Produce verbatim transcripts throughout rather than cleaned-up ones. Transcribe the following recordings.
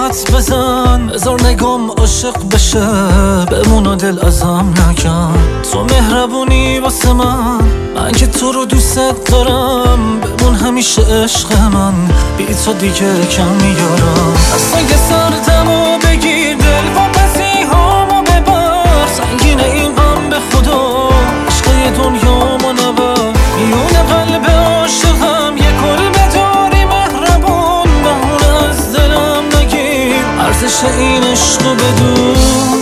راحت بزن، بذار نگام عاشق بشه، بمون دل ازم نکن. تو مهربونی واسه من، من که تو رو دوست دارم، بمون همیشه عشق من، بی تو دیگه کم میارم. اصلا که سردمو بگیر، دل واپسی هامو ببر، سنگین این غم به خدا، عشقای دنیامو نبر. میونه قلب عاشقم یه کل بداری مهربون، بهونه از دلم نگیر، ارزش این عشقو بدون.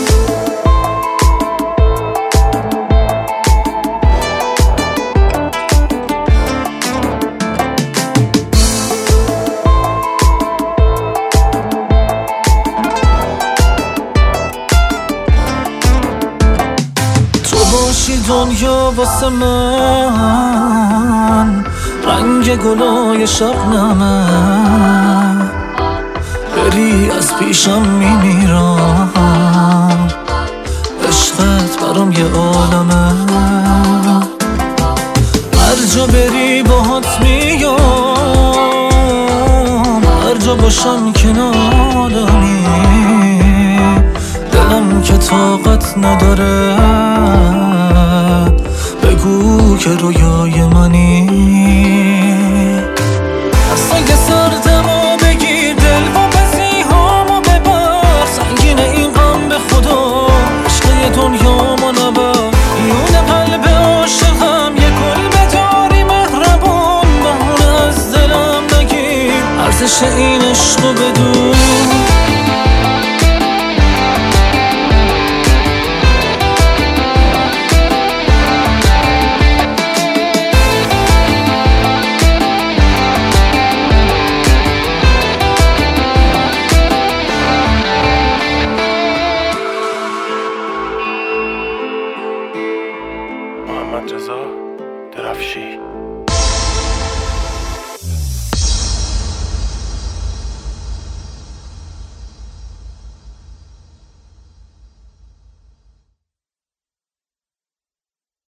باشی دنیا واسه من، رنگ گلای شبنمه، بری از پیشم میمیرم، عشقت برام یه عالمه. هر جا بری باهات میام، هر جا باشم کنارمی، دلم که طاقت نداره، بگو که رویای منی.